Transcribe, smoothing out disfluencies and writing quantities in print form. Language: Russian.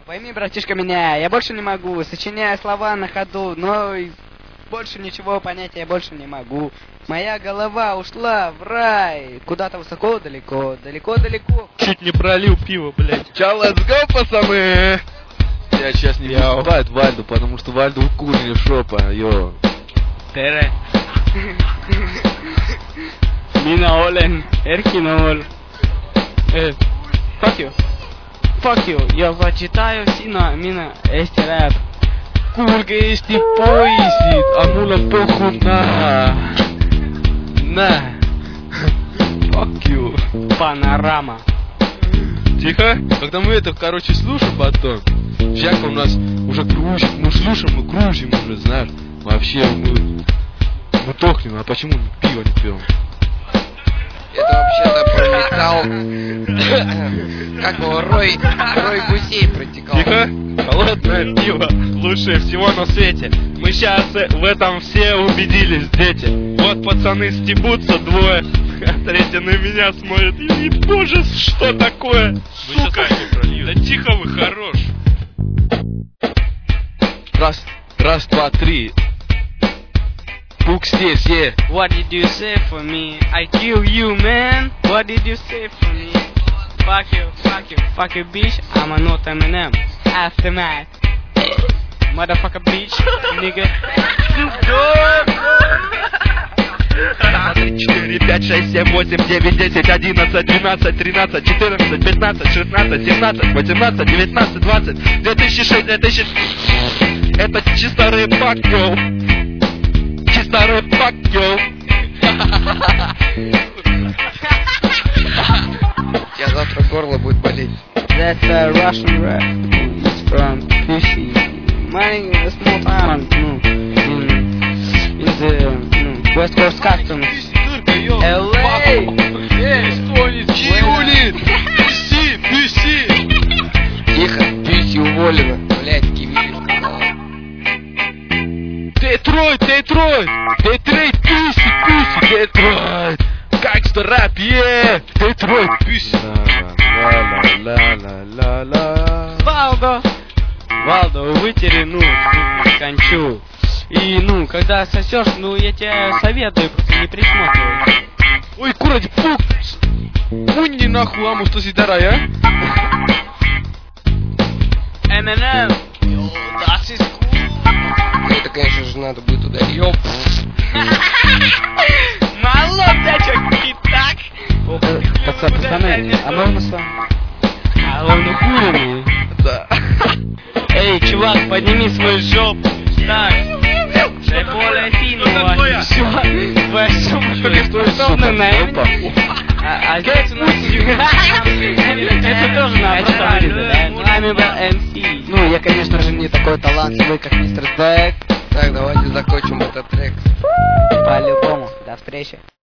Пойми, братишка, меня, я больше не могу, сочиняя слова на ходу, но больше ничего понять я больше не могу. Моя голова ушла в рай, куда-то высоко, далеко, далеко-далеко. Чуть не пролил пиво, блядь. Чао, let's go, пацаны! Я сейчас не выступает Вальду, потому что Вальду укурили шопа, йо. Тере. Mina olen Erkin Ool. Fuck you. Fuck you. Я зачитаю сина mina Eesti räpp. Kuulge Eesti poisid, aga mul on pohhu näha. Näe. Fuck you. Панорама. Тихо. Когда мы это, короче, слушаем потом, всяко у нас уже кружит, мы слушаем, мы кружим уже, знаешь. Вообще мы тухнем, а почему мы пиво не пьем? Это вообще-то проникал, как его, рой гусей протекал. Тихо. Холодное пиво лучшее всего на свете. Мы сейчас в этом все убедились, дети. Вот пацаны стебутся двое, а третий на меня смотрит. И боже, что такое? Сука! Да тихо вы, хорош. Раз, два, три. Пук здесь, yeah. What did you say for me? I kill you, man. What did you say for me? Fuck you, fuck you, fuck you, bitch. I'm not Eminem. Aftermath. Motherfucker, bitch. Nigga. 4, 5, 6, 7, 8, 9, 10, 11, 12, 13, 14, 15, 16, 17, 18, 19, 20, 2006, 2000. Это чисто рэп-пак, йоу. Чисто рэп-пак, йоу. У тебя завтра горло будет болеть. That's a Russian rap. It's from Pussy. Money in a small town. In the West Coast Customs. LA. Тихо, Пюси уволена. Блять, Киви сказала. Детройт, пуси, Детройт. Гангстер рэп, yeah. Детройт, пуси. Валдо, вытери, кончу. И, когда сосешь, я тебе советую, просто не присматривай. Ой, курать, пук. Мунни нахуй, аму, что сидара, я? Eminem. Das ist cool. Это, конечно же, надо будет туда. Ёп. Мало, блядь, чё, так? Пацаны, а можно с вами? А он укуренный. Да. Эй, чувак, подними свою жопу. Ставь. Дай более финного. Всё. Твоя жопа собранная. А здесь у нас... Это тоже надо просто вырезать, да? Нами был MC. Я, конечно же, не такой талантливый, как мистер Дэк. Так, давайте закончим этот трек. По-любому. До встречи.